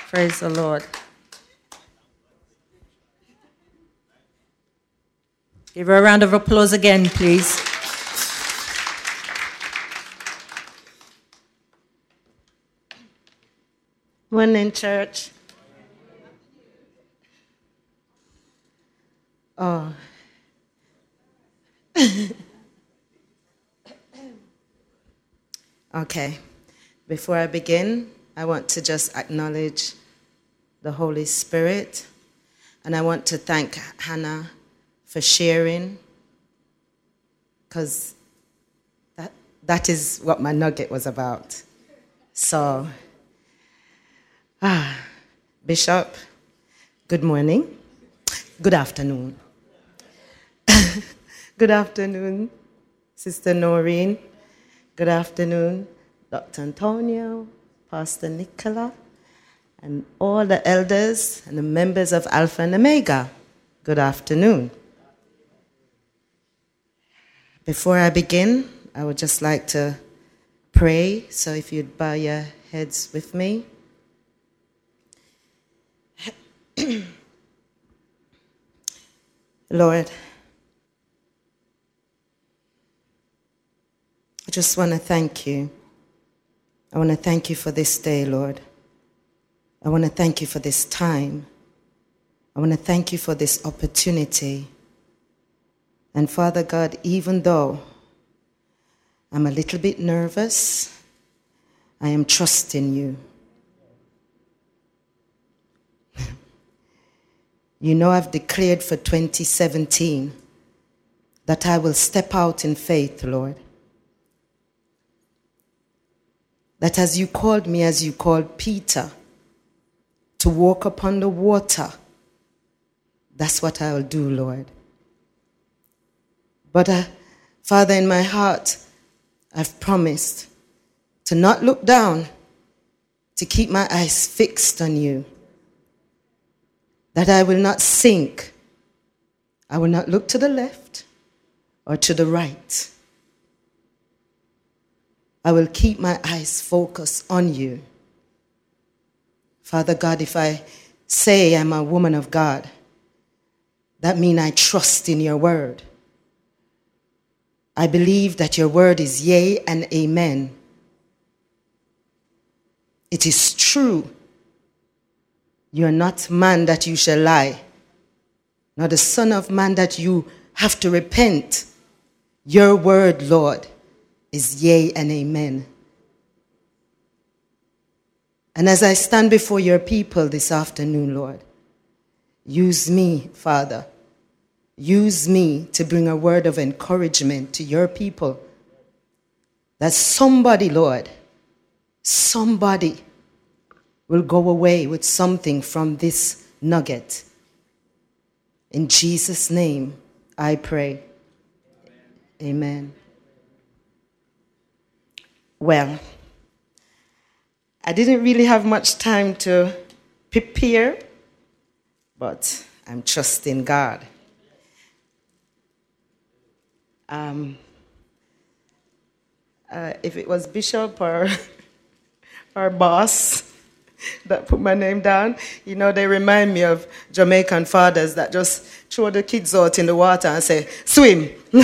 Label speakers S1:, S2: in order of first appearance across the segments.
S1: Praise the Lord. Give her a round of applause again, please.
S2: Morning, church. Oh. Okay. Before I begin, I want to just acknowledge the Holy Spirit, and I want to thank Hannah for sharing, because that is what my nugget was about. So, Bishop, good morning. Good afternoon. Good afternoon, Sister Noreen. Good afternoon, Dr. Antonio, Pastor Nicola, and all the elders and the members of Alpha and Omega. Good afternoon. Before I begin, I would just like to pray, so if you'd bow your heads with me. Lord, I just want to thank you. I want to thank you for this day, Lord. I want to thank you for this time. I want to thank you for this opportunity. And Father God, even though I'm a little bit nervous, I am trusting you. You know, I've declared for 2017 that I will step out in faith, Lord. That as you called me, as you called Peter, to walk upon the water, that's what I will do, Lord. But Father, in my heart, I've promised to not look down, to keep my eyes fixed on you. That I will not sink. I will not look to the left or to the right. I will keep my eyes focused on you. Father God, if I say I'm a woman of God, that means I trust in your word. I believe that your word is yea and amen. It is true. You are not man that you shall lie, nor the son of man that you have to repent. Your word, Lord, is yea and amen. And as I stand before your people this afternoon, Lord, use me, Father. Use me to bring a word of encouragement to your people. That somebody, Lord, somebody will go away with something from this nugget. In Jesus' name, I pray. Amen. Well, I didn't really have much time to prepare, but I'm trusting God. If it was Bishop or boss that put my name down, you know, they remind me of Jamaican fathers that just throw the kids out in the water and say, swim.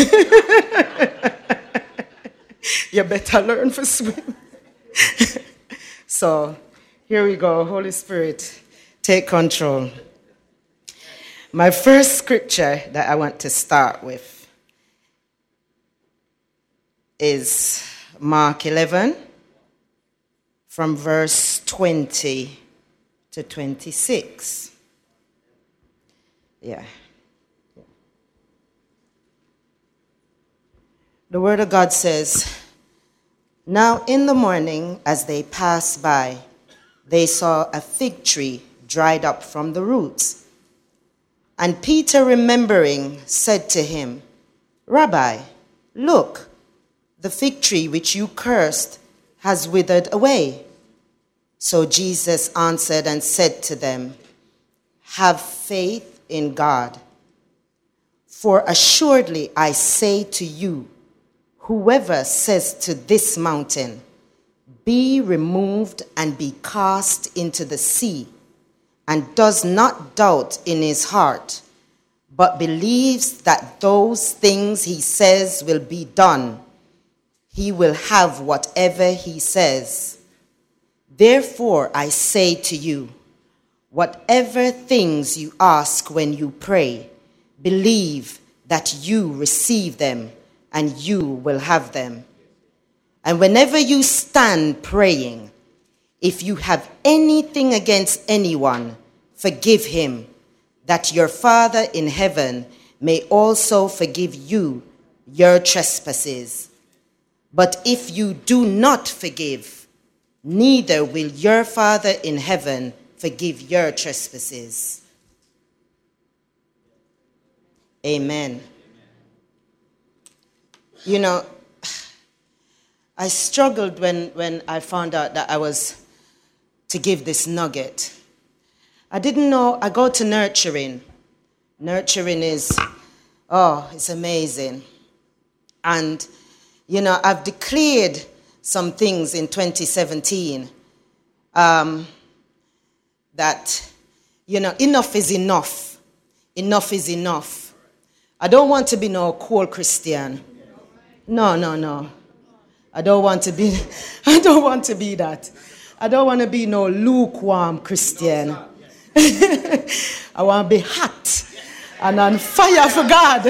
S2: You better learn to swim. So here we go. Holy Spirit, take control. My first scripture that I want to start with is Mark 11, from verse 20 to 26. Yeah. The word of God says, "Now in the morning, as they passed by, they saw a fig tree dried up from the roots. And Peter, remembering, said to him, 'Rabbi, look, the fig tree which you cursed has withered away.' So Jesus answered and said to them, 'Have faith in God. For assuredly I say to you, whoever says to this mountain, be removed and be cast into the sea, and does not doubt in his heart, but believes that those things he says will be done, he will have whatever he says. Therefore I say to you, whatever things you ask when you pray, believe that you receive them, and you will have them. And whenever you stand praying, if you have anything against anyone, forgive him, that your Father in heaven may also forgive you your trespasses. But if you do not forgive, neither will your Father in heaven forgive your trespasses. Amen. You know, I struggled when I found out that I was to give this nugget. I didn't know. I go to nurturing. Nurturing is, it's amazing. And, you know, I've declared some things in 2017 that, you know, enough is enough. Enough is enough. I don't want to be no cool Christian. No. I don't want to be that. I don't want to be no lukewarm Christian. I want to be hot and on fire for God.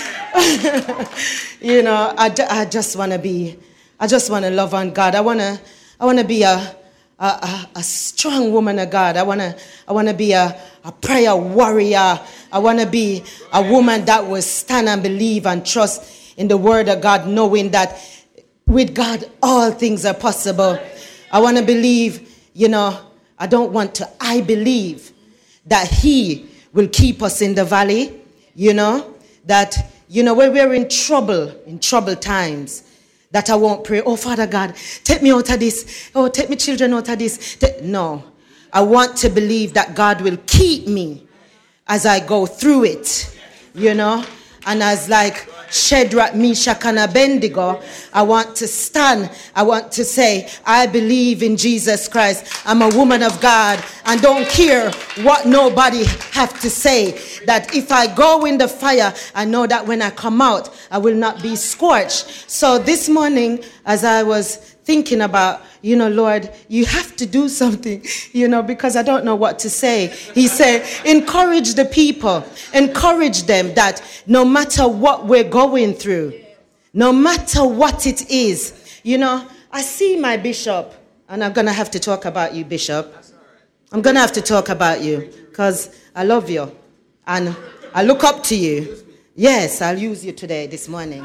S2: You know, I just want to love on God. I want to be a strong woman of God. I want to be a prayer warrior. I want to be a woman that will stand and believe and trust in the word of God, knowing that with God all things are possible. I want to believe, you know, I believe that he will keep us in the valley, you know, that, you know, when we're in troubled times, that I won't pray, oh, Father God, take me out of this. Oh, take me children out of this. No, I want to believe that God will keep me as I go through it, you know, and as like Shadrach, Meshach, and Abednego, I want to stand. I want to say, I believe in Jesus Christ. I'm a woman of God and don't care what nobody have to say. That if I go in the fire, I know that when I come out, I will not be scorched. So this morning, as I was thinking about, you know, Lord, you have to do something, you know, because I don't know what to say. He said, encourage the people, encourage them that no matter what we're going through, no matter what it is, you know, I see my bishop, and I'm going to have to talk about you, Bishop. I'm going to have to talk about you because I love you and I look up to you. Yes, I'll use you today, this morning.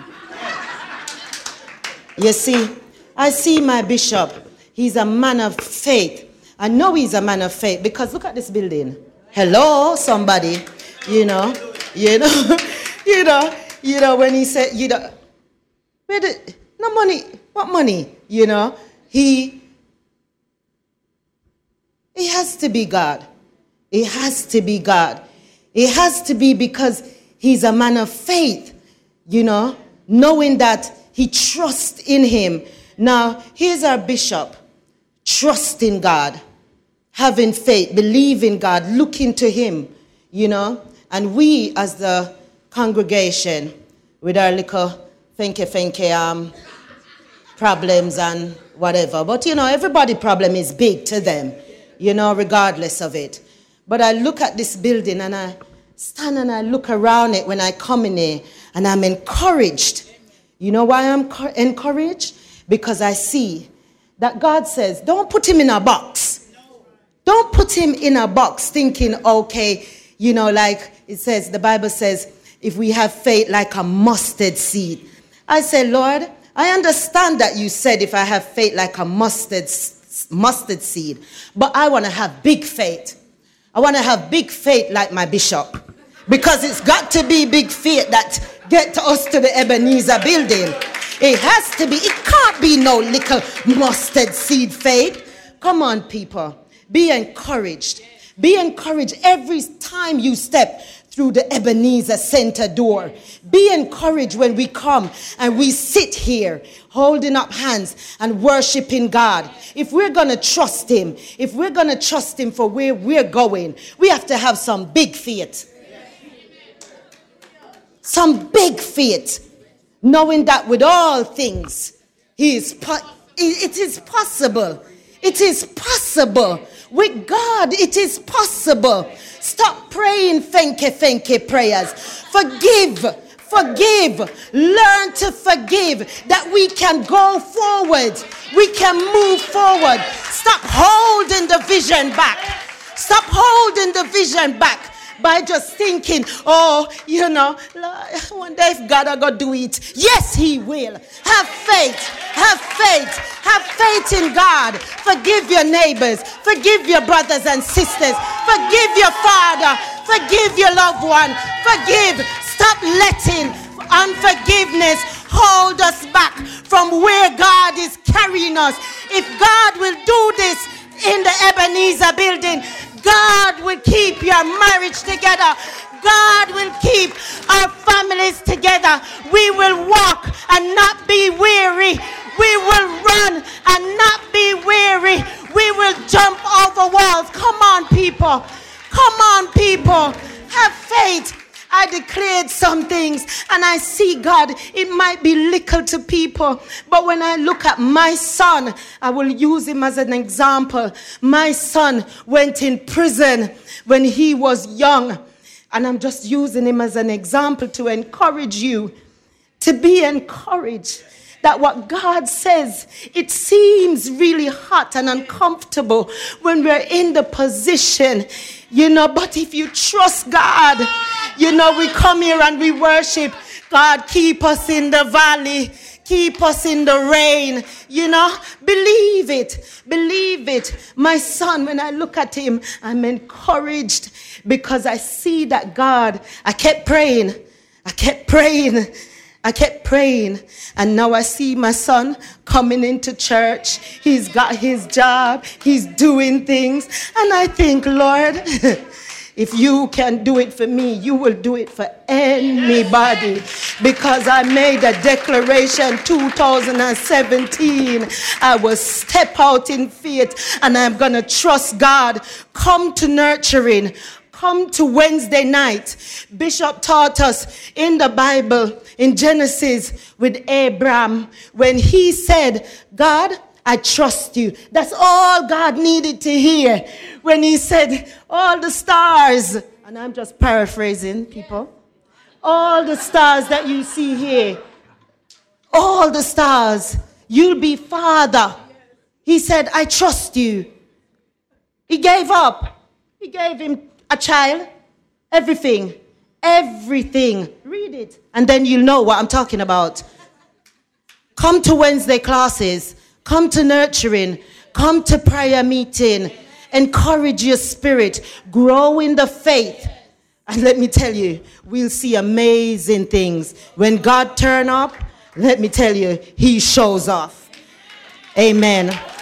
S2: You see, I see my bishop. He's a man of faith. I know he's a man of faith because look at this building. Hello, somebody. You know, when he said, you know, no money, what money? You know, he has to be God. It has to be God. It has to be because he's a man of faith, you know, knowing that he trusts in him. Now, here's our bishop, trusting God, having faith, believing God, looking to him, you know. And we, as the congregation, with our little thank you, problems and whatever. But, you know, everybody's problem is big to them, you know, regardless of it. But I look at this building and I stand and I look around it when I come in here and I'm encouraged. You know why I'm encouraged? Because I see that God says, don't put him in a box. Don't put him in a box thinking, okay, you know, like it says, the Bible says, if we have faith like a mustard seed. I say, Lord, I understand that you said if I have faith like a mustard seed, but I want to have big faith. I want to have big faith like my bishop. Because it's got to be big faith that get us to the Ebenezer building. It has to be. It can't be no little mustard seed faith. Come on, people. Be encouraged. Be encouraged every time you step through the Ebenezer Center door. Be encouraged when we come and we sit here holding up hands and worshiping God. If we're going to trust him, if we're going to trust him for where we're going, we have to have some big faith. Some big faith, knowing that with all things, it is possible. It is possible. With God, it is possible. Stop praying fenke prayers. Forgive. Learn to forgive, that we can go forward. We can move forward. Stop holding the vision back. Stop holding the vision back by just thinking, oh, you know, I wonder if God are going to do it. Yes, he will. Have faith. Have faith. Have faith in God. Forgive your neighbors. Forgive your brothers and sisters. Forgive your father. Forgive your loved one. Forgive. Stop letting unforgiveness hold us back from where God is carrying us. If God will do this in the Ebenezer building, God will keep your marriage together. God will keep our families together. We will walk and not be weary. We will run and not be weary. We will jump over walls. Come on, people. Come on, people. Have faith. I declared some things and I see God. It might be little to people, but when I look at my son, I will use him as an example. My son went in prison when he was young, and I'm just using him as an example to encourage you to be encouraged. That what God says, it seems really hot and uncomfortable when we're in the position, you know, but if you trust God, you know, we come here and we worship. God, keep us in the valley. Keep us in the rain. You know, believe it. Believe it. My son, when I look at him, I'm encouraged because I see that God, I kept praying. And now I see my son coming into church. He's got his job. He's doing things. And I think, Lord, if you can do it for me, you will do it for anybody. Because I made a declaration 2017. I will step out in faith and I'm going to trust God. Come to nurturing. Come to Wednesday night. Bishop taught us in the Bible, in Genesis, with Abraham, when he said, God, I trust you. That's all God needed to hear. When he said, all the stars, and I'm just paraphrasing, people, all the stars that you see here, all the stars, you'll be father. He said, I trust you. He gave up. He gave him a child, everything. Read it, and then you'll know what I'm talking about. Come to Wednesday classes. Come to nurturing. Come to prayer meeting. Encourage your spirit. Grow in the faith. And let me tell you, we'll see amazing things. When God turn up, let me tell you, he shows off. Amen.